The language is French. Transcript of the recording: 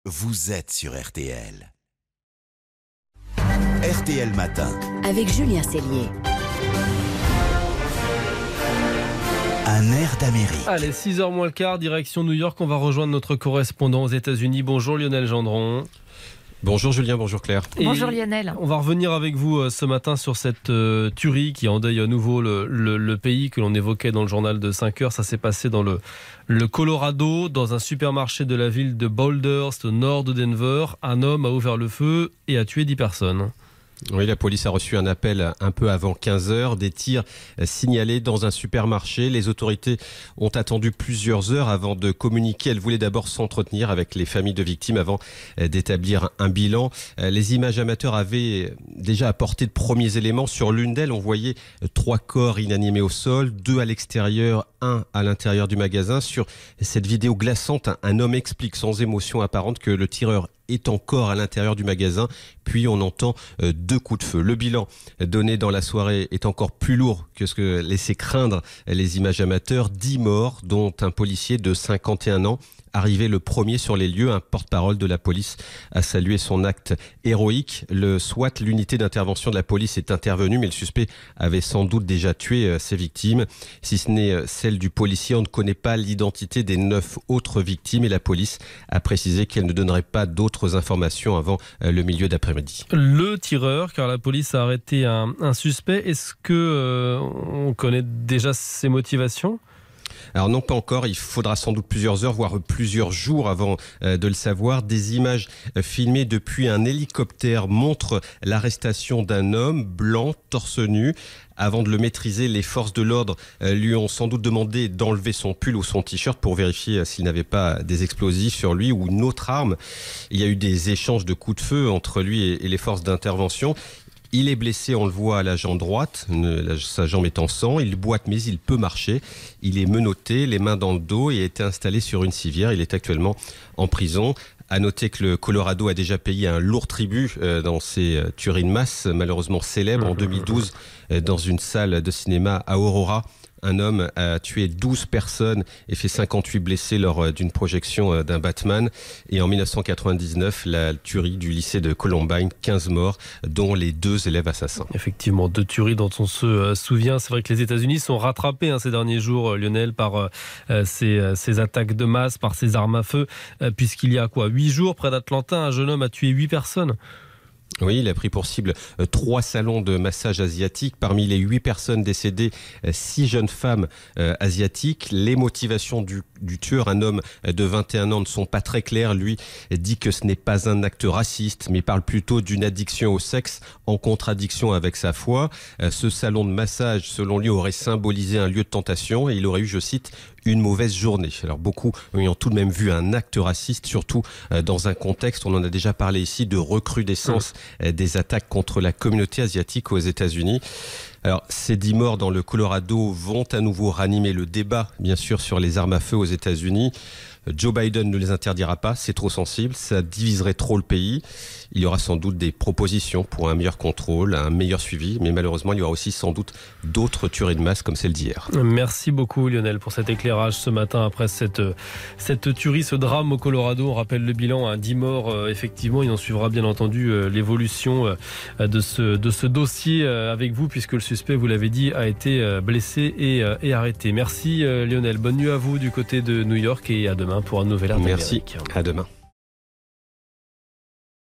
Vous êtes sur RTL. RTL Matin. Avec Julien Cellier. Un air d'Amérique. Allez, 6h moins le quart, direction New York. On va rejoindre notre correspondant aux États-Unis. Bonjour Lionel Gendron. Bonjour Julien, bonjour Claire. Bonjour Lionel. On va revenir avec vous ce matin sur cette tuerie qui endeuille à nouveau le pays que l'on évoquait dans le journal de 5 heures. Ça s'est passé dans le Colorado, dans un supermarché de la ville de Bouldhurst, au nord de Denver. Un homme a ouvert le feu et a tué 10 personnes. Oui, la police a reçu un appel un peu avant 15h, des tirs signalés dans un supermarché. Les autorités ont attendu plusieurs heures avant de communiquer. Elles voulaient d'abord s'entretenir avec les familles de victimes avant d'établir un bilan. Les images amateurs avaient déjà apporté de premiers éléments. Sur l'une d'elles, on voyait 3 corps inanimés au sol, 2 à l'extérieur, 1 à l'intérieur du magasin. Sur cette vidéo glaçante, un homme explique sans émotion apparente que le tireur est encore à l'intérieur du magasin, puis on entend 2 coups de feu. Le bilan donné dans la soirée est encore plus lourd que ce que laissaient craindre les images amateurs. 10 morts, dont un policier de 51 ans. Arrivé le premier sur les lieux, un porte-parole de la police a salué son acte héroïque. Le SWAT, l'unité d'intervention de la police, est intervenue, mais le suspect avait sans doute déjà tué ses victimes. Si ce n'est celle du policier, on ne connaît pas l'identité des 9 autres victimes et la police a précisé qu'elle ne donnerait pas d'autres informations avant le milieu d'après-midi. Le tireur, car la police a arrêté un suspect, est-ce que on connaît déjà ses motivations ? Alors non, pas encore, il faudra sans doute plusieurs heures, voire plusieurs jours avant de le savoir. Des images filmées depuis un hélicoptère montrent l'arrestation d'un homme blanc, torse nu. Avant de le maîtriser, les forces de l'ordre lui ont sans doute demandé d'enlever son pull ou son t-shirt pour vérifier s'il n'avait pas des explosifs sur lui ou une autre arme. Il y a eu des échanges de coups de feu entre lui et les forces d'intervention. Il est blessé, on le voit à la jambe droite, sa jambe est en sang, il boite mais il peut marcher. Il est menotté, les mains dans le dos et a été installé sur une civière. Il est actuellement en prison. À noter que le Colorado a déjà payé un lourd tribut dans ces tueries de masse, malheureusement célèbres. En 2012, dans une salle de cinéma à Aurora, un homme a tué 12 personnes et fait 58 blessés lors d'une projection d'un Batman. Et en 1999, la tuerie du lycée de Columbine, 15 morts, dont les 2 élèves assassins. Effectivement, 2 tueries dont on se souvient. C'est vrai que les États-Unis sont rattrapés ces derniers jours, Lionel, par ces attaques de masse, par ces armes à feu, puisqu'il y a 8 jours, près d'Atlanta, un jeune homme a tué 8 personnes. Oui, il a pris pour cible 3 salons de massage asiatiques. Parmi les 8 personnes décédées, 6 jeunes femmes asiatiques. Les motivations du tueur, un homme de 21 ans, ne sont pas très claires. Lui dit que ce n'est pas un acte raciste, mais parle plutôt d'une addiction au sexe en contradiction avec sa foi. Ce salon de massage, selon lui, aurait symbolisé un lieu de tentation et il aurait eu, je cite, une mauvaise journée. Alors beaucoup ont tout de même vu un acte raciste, surtout dans un contexte, on en a déjà parlé ici, de recrudescence des attaques contre la communauté asiatique aux États-Unis. Alors, ces 10 morts dans le Colorado vont à nouveau ranimer le débat, bien sûr, sur les armes à feu aux États-Unis. Joe Biden ne les interdira pas, c'est trop sensible, ça diviserait trop le pays. Il y aura sans doute des propositions pour un meilleur contrôle, un meilleur suivi, mais malheureusement, il y aura aussi sans doute d'autres tueries de masse comme celle d'hier. Merci beaucoup Lionel pour cet éclairage ce matin après cette tuerie, ce drame au Colorado. On rappelle le bilan, 10 morts, effectivement. Il en suivra bien entendu l'évolution de ce dossier avec vous, puisque le suspect, vous l'avez dit, a été blessé et arrêté. Merci Lionel, bonne nuit à vous du côté de New York et à demain pour un nouvel Air d'Amérique. Merci, à demain.